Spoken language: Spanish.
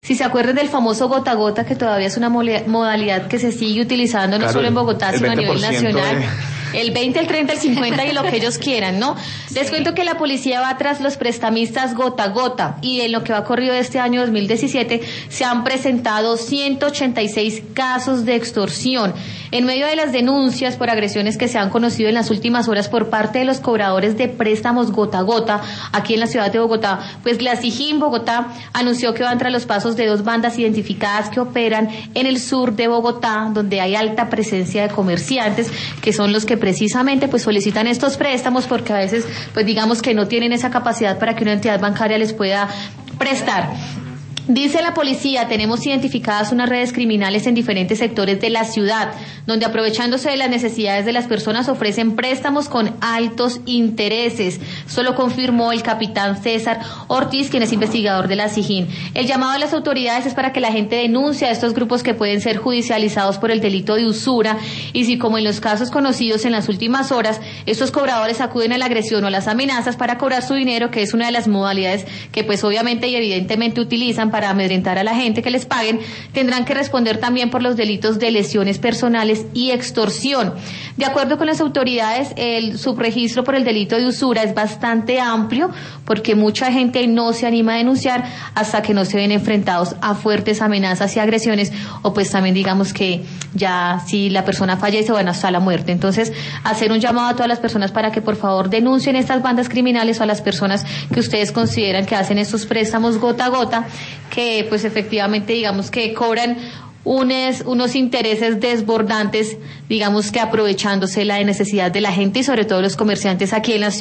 Si se acuerdan del famoso gota a gota, que todavía es una modalidad que se sigue utilizando no solo en Bogotá, sino a nivel nacional. El 20, el 30, el 50 y lo que ellos quieran, ¿no? Sí. Les cuento que la policía va tras los prestamistas gota a gota y en lo que va corrido de este año 2017 se han presentado 186 casos de extorsión. En medio de las denuncias por agresiones que se han conocido en las últimas horas por parte de los cobradores de préstamos gota a gota aquí en la ciudad de Bogotá, pues la SIJIN Bogotá anunció que van tras los pasos de dos bandas identificadas que operan en el sur de Bogotá, donde hay alta presencia de comerciantes que son los que precisamente pues solicitan estos préstamos porque a veces pues digamos que no tienen esa capacidad para que una entidad bancaria les pueda prestar. Dice la policía, tenemos identificadas unas redes criminales en diferentes sectores de la ciudad, donde aprovechándose de las necesidades de las personas ofrecen préstamos con altos intereses. Eso lo confirmó el capitán César Ortiz, quien es investigador de la SIJIN. El llamado a las autoridades es para que la gente denuncie a estos grupos que pueden ser judicializados por el delito de usura y si, como en los casos conocidos en las últimas horas, estos cobradores acuden a la agresión o a las amenazas para cobrar su dinero, que es una de las modalidades que pues obviamente y evidentemente utilizan para amedrentar a la gente que les paguen, tendrán que responder también por los delitos de lesiones personales y extorsión. De acuerdo con las autoridades, el subregistro por el delito de usura es bastante amplio porque mucha gente no se anima a denunciar hasta que no se ven enfrentados a fuertes amenazas y agresiones o pues también digamos que ya si la persona fallece, bueno, hasta la muerte. Entonces, hacer un llamado a todas las personas para que por favor denuncien estas bandas criminales o a las personas que ustedes consideran que hacen estos préstamos gota a gota, que pues efectivamente digamos que cobran unos intereses desbordantes, digamos que aprovechándose la necesidad de la gente y sobre todo los comerciantes aquí en la ciudad.